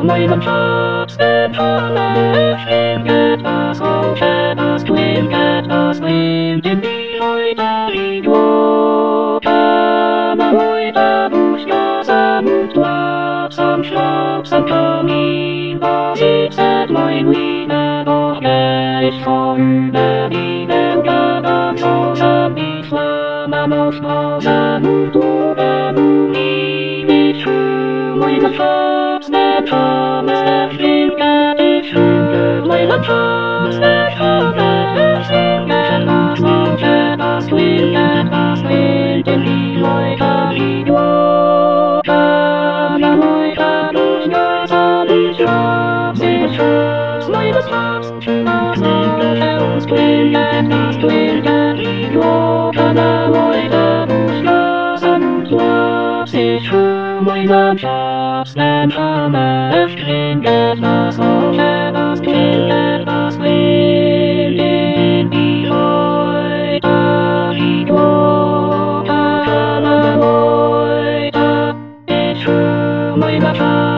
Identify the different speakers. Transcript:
Speaker 1: my chops and polish, get us all, get us clean, get us clean, in the light of your Kamamoy, Babushka, Samutla, some shops and coming, Bosix at mine, we never get for many, and Gabam, so some be Mamos, Samutu, Bamumi, it's true, my chops, the promise, the finger, it's true, my chops, the promise, get us on, get us clean, get us clean, in the light of your Kamamoy, Babushka, some shops, it's true, my chops, get us clean, get us clean, get your Kamamoy, Babushka, some clubs, it's true, my chops, and promise, get us all, get us clean, get us clean, in the light of your Kamamoy, it's true, my chops.